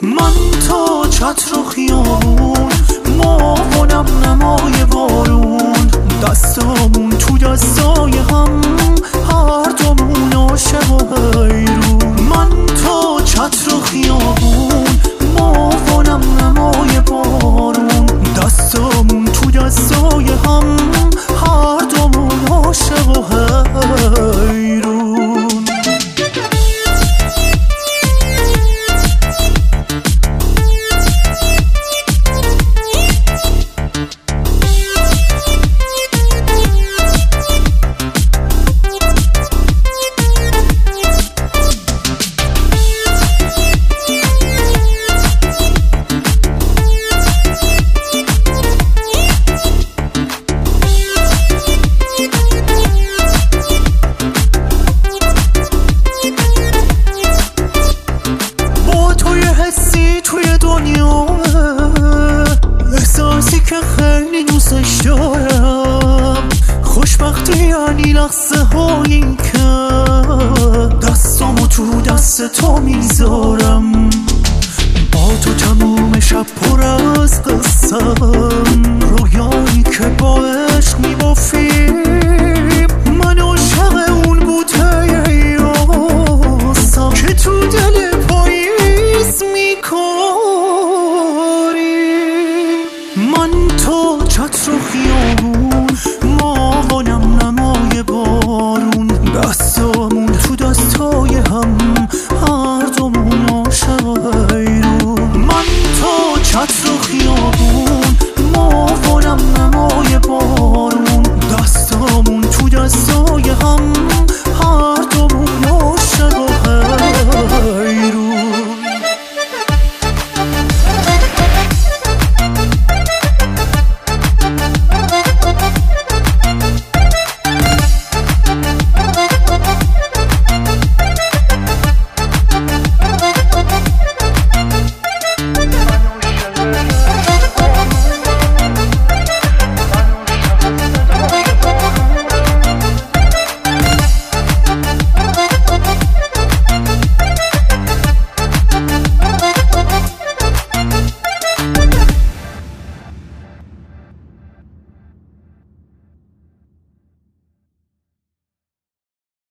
من تا چتر و خیابون، ما و نمای بارون، دستامون تو دستای هم، هر دومون عاشق و حیرون. من تا چتر و خیابون، ما و نمای بارون، دستامون تو دستای هم، هر دومون عاشق و حیرون. توی دنیا احساسی که خیلی دوستش دارم، خوشبختی یعنی لحظه هایی که دستامو تو دست تو میذارم.